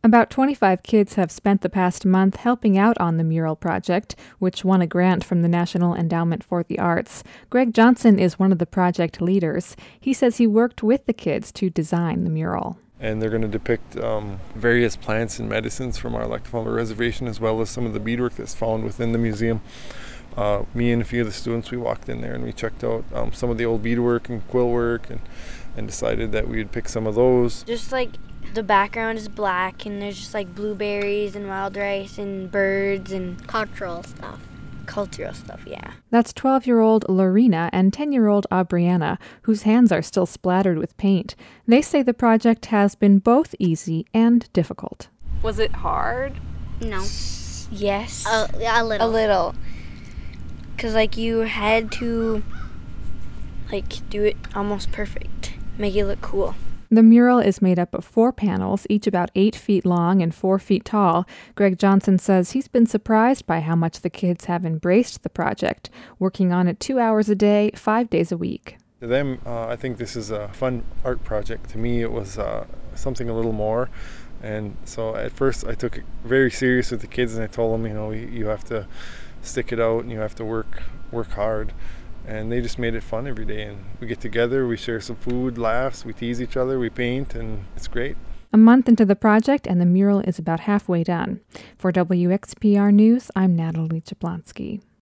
About 25 kids have spent the past month helping out on the mural project, which won a grant from the National Endowment for the Arts. Greg Johnson is one of the project leaders. He says he worked with the kids to design the mural. And they're going to depict various plants and medicines from our Electophalma Reservation, as well as some of the beadwork that's found within the museum. Me and a few of the students, we walked in there and we checked out some of the old beadwork and quill work and decided that we would pick some of those. Just like the background is black and there's just like blueberries and wild rice and birds and cultural stuff. Yeah. That's 12-year-old Lorena and 10-year-old Aubriana, whose hands are still splattered with paint. They say the project has been both easy and difficult. Was it hard? No. Yes. A little. A little. Because like you had to do it almost perfect. Make it look cool. The mural is made up of 4 panels, each about 8 feet long and 4 feet tall. Greg Johnson says he's been surprised by how much the kids have embraced the project, working on it 2 hours a day, 5 days a week. To them, I think this is a fun art project. To me, it was something a little more. And so at first I took it very serious with the kids and I told them, you have to stick it out and you have to work hard. And they just made it fun every day. And we get together, we share some food, laughs, we tease each other, we paint, and it's great. A month into the project, and the mural is about halfway done. For WXPR News, I'm Natalie Jablonski.